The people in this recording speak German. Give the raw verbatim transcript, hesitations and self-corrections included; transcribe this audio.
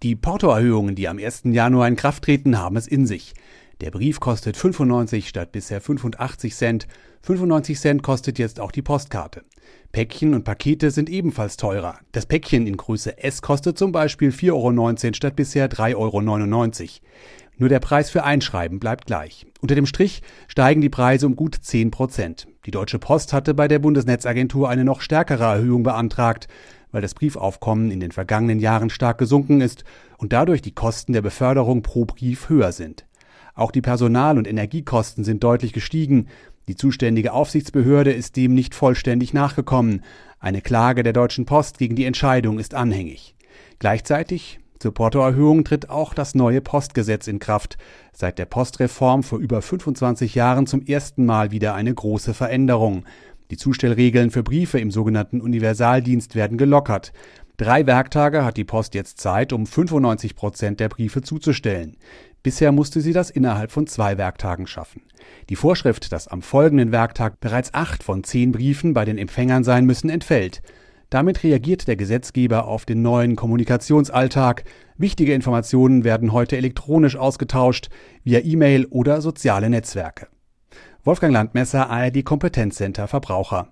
Die Portoerhöhungen, die am ersten Januar in Kraft treten, haben es in sich. Der Brief kostet fünfundneunzig statt bisher fünfundachtzig Cent. fünfundneunzig Cent kostet jetzt auch die Postkarte. Päckchen und Pakete sind ebenfalls teurer. Das Päckchen in Größe S kostet zum Beispiel vier Euro neunzehn statt bisher drei Euro neunundneunzig. Nur der Preis für Einschreiben bleibt gleich. Unter dem Strich steigen die Preise um gut zehn Prozent. Die Deutsche Post hatte bei der Bundesnetzagentur eine noch stärkere Erhöhung beantragt, weil das Briefaufkommen in den vergangenen Jahren stark gesunken ist und dadurch die Kosten der Beförderung pro Brief höher sind. Auch die Personal- und Energiekosten sind deutlich gestiegen. Die zuständige Aufsichtsbehörde ist dem nicht vollständig nachgekommen. Eine Klage der Deutschen Post gegen die Entscheidung ist anhängig. Gleichzeitig zur Portoerhöhung tritt auch das neue Postgesetz in Kraft. Seit der Postreform vor über fünfundzwanzig Jahren zum ersten Mal wieder eine große Veränderung. Die Zustellregeln für Briefe im sogenannten Universaldienst werden gelockert. Drei Werktage hat die Post jetzt Zeit, um fünfundneunzig Prozent der Briefe zuzustellen. Bisher musste sie das innerhalb von zwei Werktagen schaffen. Die Vorschrift, dass am folgenden Werktag bereits acht von zehn Briefen bei den Empfängern sein müssen, entfällt. Damit reagiert der Gesetzgeber auf den neuen Kommunikationsalltag. Wichtige Informationen werden heute elektronisch ausgetauscht, via E-Mail oder soziale Netzwerke. Wolfgang Landmesser, A R D Kompetenzcenter Verbraucher.